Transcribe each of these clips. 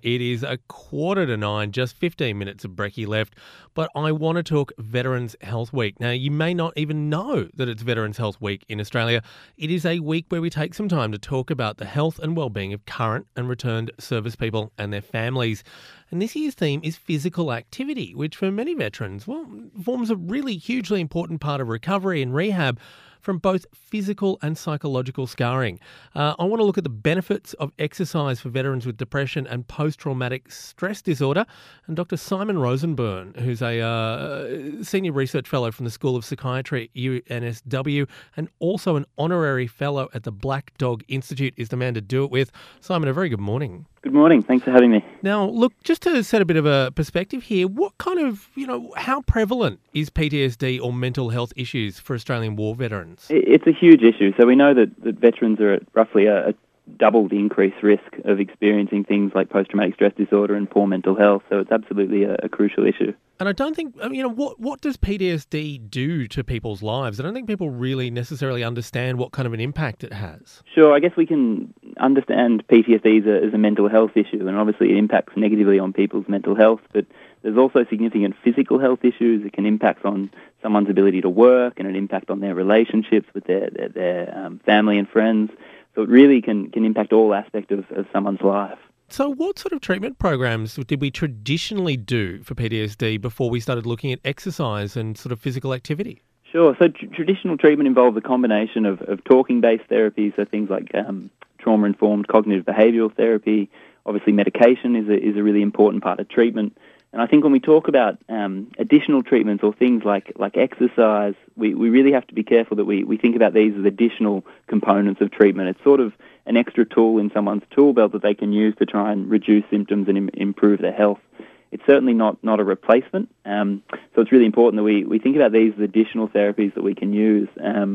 It is 8:45, just 15 minutes of brekkie left, but I want to talk Veterans Health Week. Now, you may not even know that it's Veterans Health Week in Australia. It is a week where we take some time to talk about the health and well-being of current and returned service people and their families. And this year's theme is physical activity, which for many veterans, forms a really hugely important part of recovery and rehab from both physical and psychological scarring. I want to look at the benefits of exercise for veterans with depression and post-traumatic stress disorder. And Dr. Simon Rosenburn, who's a senior research fellow from the School of Psychiatry at UNSW and also an honorary fellow at the Black Dog Institute, is the man to do it with. Simon, a very good morning. Good morning. Thanks for having me. Now, look, just to set a bit of a perspective here, what kind of, how prevalent is PTSD or mental health issues for Australian war veterans? It's a huge issue. So we know that veterans are at roughly a double the increased risk of experiencing things like post-traumatic stress disorder and poor mental health. So it's absolutely a crucial issue. And I don't think, what does PTSD do to people's lives? I don't think people really necessarily understand what kind of an impact it has. Sure, I guess we can understand PTSD as a mental health issue, and obviously it impacts negatively on people's mental health, but there's also significant physical health issues. It can impact on someone's ability to work, and an impact on their relationships with their family and friends. So it really can impact all aspects of someone's life. So what sort of treatment programs did we traditionally do for PTSD before we started looking at exercise and sort of physical activity? Sure. So traditional treatment involved a combination of talking-based therapies, so things like trauma-informed cognitive behavioural therapy. Obviously, medication is a really important part of treatment. And I think when we talk about additional treatments or things like exercise, we really have to be careful that we think about these as additional components of treatment. It's sort of an extra tool in someone's tool belt that they can use to try and reduce symptoms and improve their health. It's certainly not a replacement. So it's really important that we think about these as additional therapies that we can use.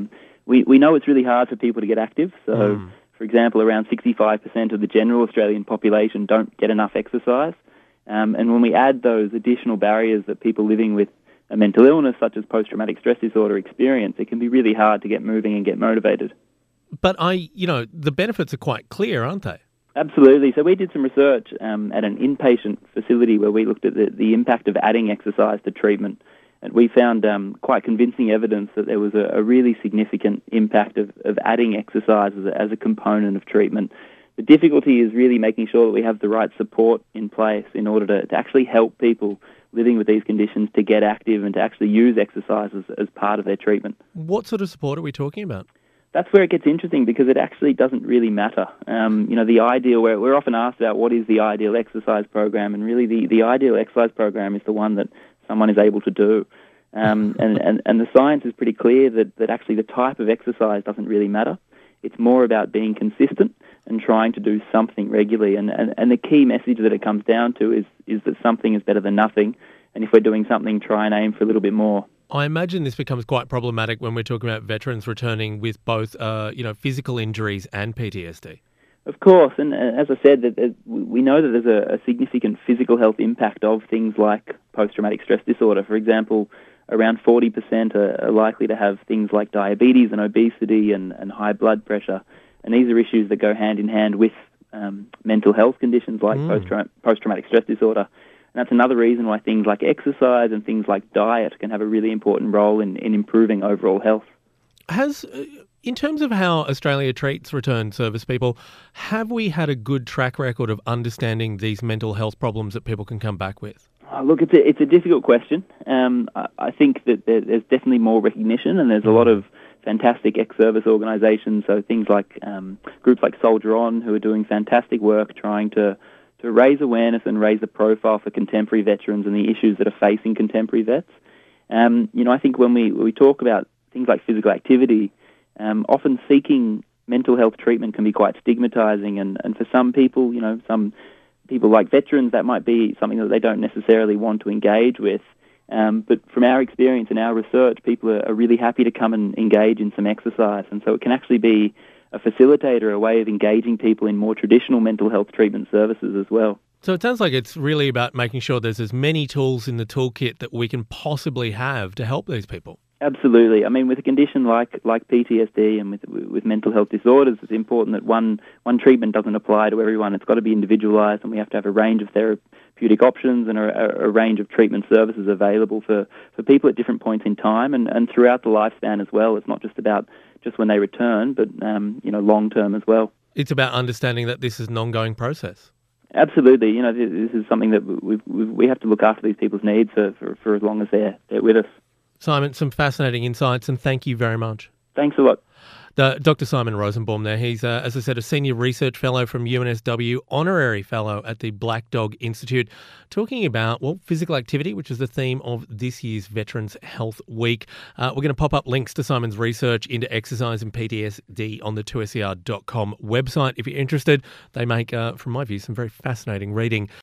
We know it's really hard for people to get active. So, for example, around 65% of the general Australian population don't get enough exercise. And when we add those additional barriers that people living with a mental illness, such as post-traumatic stress disorder, experience, it can be really hard to get moving and get motivated. But the benefits are quite clear, aren't they? Absolutely. So we did some research at an inpatient facility where we looked at the impact of adding exercise to treatment. And we found quite convincing evidence that there was a really significant impact of adding exercise as a component of treatment. The difficulty is really making sure that we have the right support in place in order to actually help people living with these conditions to get active and to actually use exercise as part of their treatment. What sort of support are we talking about? That's where it gets interesting because it actually doesn't really matter. The ideal, we're often asked about what is the ideal exercise program, and really the ideal exercise program is the one that someone is able to do. And the science is pretty clear that actually the type of exercise doesn't really matter. It's more about being consistent and trying to do something regularly. And the key message that it comes down to is that something is better than nothing. And if we're doing something, try and aim for a little bit more. I imagine this becomes quite problematic when we're talking about veterans returning with both, physical injuries and PTSD. Of course, and as I said, that we know that there's a significant physical health impact of things like post-traumatic stress disorder. For example, around 40% are likely to have things like diabetes and obesity and high blood pressure. And these are issues that go hand in hand with mental health conditions like post-traumatic stress disorder. And that's another reason why things like exercise and things like diet can have a really important role in improving overall health. In terms of how Australia treats returned service people, have we had a good track record of understanding these mental health problems that people can come back with? Look, it's a difficult question. I think that there's definitely more recognition, and there's a lot of fantastic ex-service organisations, so things like groups like Soldier On, who are doing fantastic work trying to raise awareness and raise the profile for contemporary veterans and the issues that are facing contemporary vets. I think when we talk about things like physical activity, often seeking mental health treatment can be quite stigmatising, and for some people, some people like veterans, that might be something that they don't necessarily want to engage with. But from our experience and our research, people are really happy to come and engage in some exercise, and so it can actually be a facilitator, a way of engaging people in more traditional mental health treatment services as well. So it sounds like it's really about making sure there's as many tools in the toolkit that we can possibly have to help these people. Absolutely. I mean, with a condition like PTSD and with mental health disorders, it's important that one treatment doesn't apply to everyone. It's got to be individualised, and we have to have a range of therapeutic options and a range of treatment services available for people at different points in time and throughout the lifespan as well. It's not just about just when they return, but long term as well. It's about understanding that this is an ongoing process. Absolutely. This is something that we have to look after these people's needs for as long as they're with us. Simon, some fascinating insights, and thank you very much. Thanks a lot. Dr. Simon Rosenbaum there. He's, as I said, a senior research fellow from UNSW, honorary fellow at the Black Dog Institute, talking about, physical activity, which is the theme of this year's Veterans Health Week. We're going to pop up links to Simon's research into exercise and PTSD on the 2SER.com website. If you're interested, they make, from my view, some very fascinating reading.